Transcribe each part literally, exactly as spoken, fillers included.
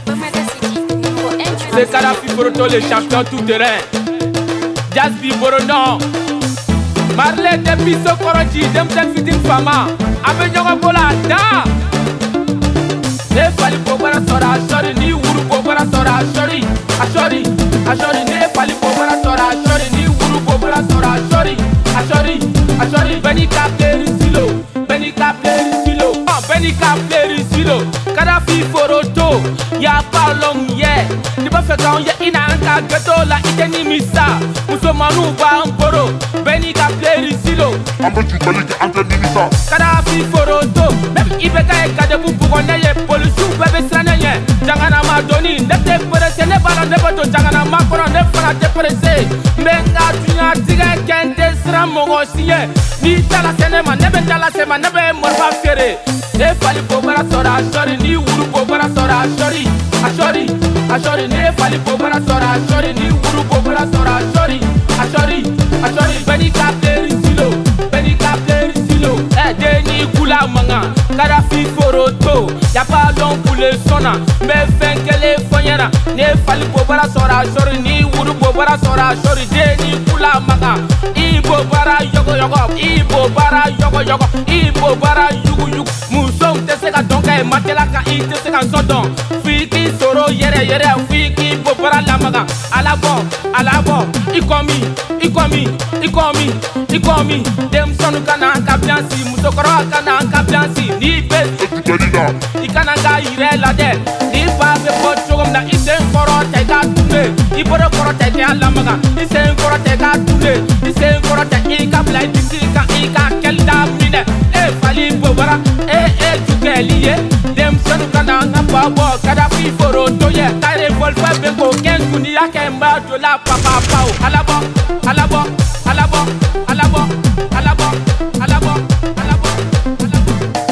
C'est Kadhafi Boroto, le champion tout terrain. Jaspi Borono Marley Depiso Koroji Demten Fitin Fama Abenyoga Bola Da Ne Fali Bobara Sora Shori Ni Wuru Bobara Sora Shori Ashori Ashori Ne Fali Bobara Sora Shori Ni Wuru Bobara Sora Shori Ashori Ashori Benny Kapleri Silo Benny Kapleri Silo Benny Kapleri Silo Kadhafi Boroto Ya Palong Ye Ni ba fe kan ye ina anka ghetto la iteni misa Muso manu ba mboro Benny Kapleri Silo Ambe tu bali ke ante minisa Kadhafi Boroto Même ibeka e kade bu bu konne ye polisu bebe sane ye Jangana ma doni ne te presse ne bala ne boto jangana ma kono ne fara te presse Menga tunya tiga kente sra mogo siye Ni tala sene ma ne be tala sema ne be morfa fere Ne Fali Bobara Sora Shori Ni Wuru Bobara Sora Shori Ashori Ashori Ne Fali Bobara Sora Shori Ni Wuru Bobara Sora Shori Ashori Ashori Benny Kapleri Silo Benny Kapleri Silo Eh Deni Kula Manga Kadhafi Boroto Y'a pas long pour le sona Mais fin que les fonyana Ne Fali Bobara Sora Shori Ni Wuru Bobara Sora Shori Deni Kula Manga Ibo bara yogo yogo Ibo bara yogo yogo Ibo bara yugu yugu Musom te se ka donka e matela ka I te se ka sodon Fiki soro yere yere Fiki bobara lamaga Alabo, alabo Ikomi, ikomi, ikomi, ikomi Dem sonu kana anka biansi Musokoro kana anka biansi Ni bes Ikana nga ire la de Ni ba be pochogom na isen koro te ka tune Iboro koro te ke alamaga Isen koro te ka tune Isen koro te ika blai disi ka ika kelda mine E Fali Bobara E e tuke liye Dem sonu kana nga babo Kadhafi Boroto ye Tare volfa bengo ken kuni ya kemba dola papa pao Alabo, alabo, alabo, alabo, alabo, alabo, alabo, alabo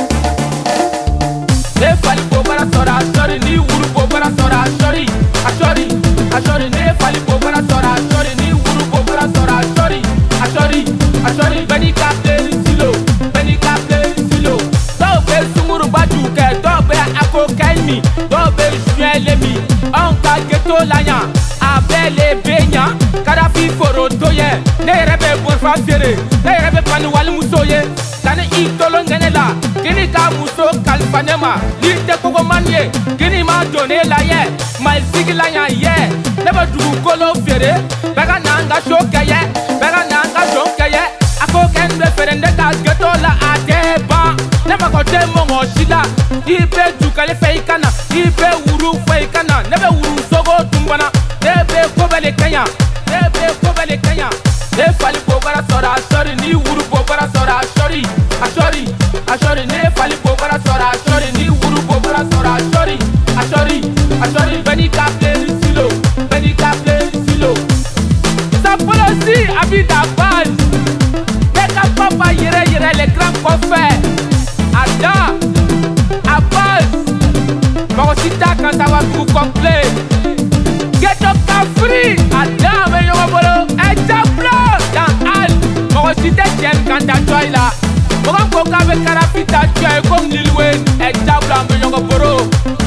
Ne Fali Bobara Sora Shori Ni Wuru Bobara Sora Shori Ashori, Ashori Ne Fali Bobara Sora Shori Ni Wuru Bobara Sora Shori Ashori, Ashori Benny Kapleri Silo Benny Kapleri Silo Dobe Sunguru Bajuke Dobe Ako Kaimi Dobe Juelemi Onka Geto Lanya Abele Benya Kadhafi Boroto ye Ne rebe bonfa fere Ne rebe pani wali muso ye Kane itolo ngene la Kini ka muso kalifanema Lite koko manye Kini ma done la ye Ma zigi la ya ye Neba dugu kolo fere Bega nanga shoke ye Bega nanga shoke ye Ako kenbe fere ndeka geto la adeba Neba kote mongo shila Ibe dukale fe ikana Ibe uru fe ikana Nebe uru sogo tumbana Nebe kobele kenya Nebe kobele kenya Ne Fali Bobara Sora Shori Ni Wuru Bobara Sora Shori Ashori Ashori Ne Fali Bobara Sora Shori Ni Wuru Bobara Sora Shori Ashori Ashori Benny Kapleri Silo Benny Kapleri Silo Sapolosi Abida Baz Neka papa yere yere le grand coffre Ada Abaz Magosita Kantawa Guru complet Ghetto Kafri Ada me yongo bolo Ejablo Dan Al Magosita Jen Kanta Choila Mogan Koka be Kadhafi ta choy Kom Lil Wayne Ejablo me yongo bolo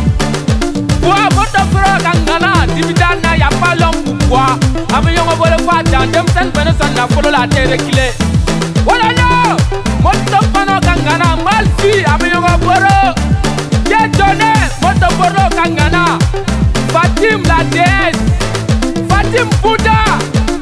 Boa boto bro Kangana Dibidana ya palong bukwa Ame yongo bolo kwa Dan Dem sen bene son na follow la tere kile Wala yo Moto pano Kangana Malfi Ame yongo bolo Ye Jone Moto bolo Kangana Fatim la déesse Fatim Bouddha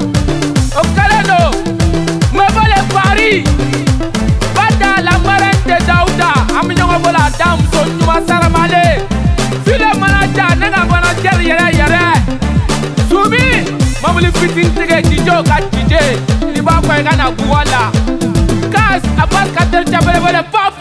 Okaleno Mebole Paris Bada la marraine de Daouda Aminyongo bola dam so nyuma saramale File manaja nega gwana jer yere yere Sumi Mamuli fitin tige jijo ka jije Liba kwa gana buwala Kas Abbas katel chabele bole pop